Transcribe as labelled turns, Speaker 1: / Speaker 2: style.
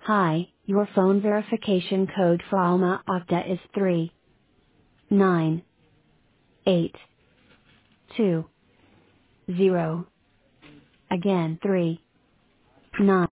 Speaker 1: Hi, your phone verification code for Alma Ata is 39820. Again 3 9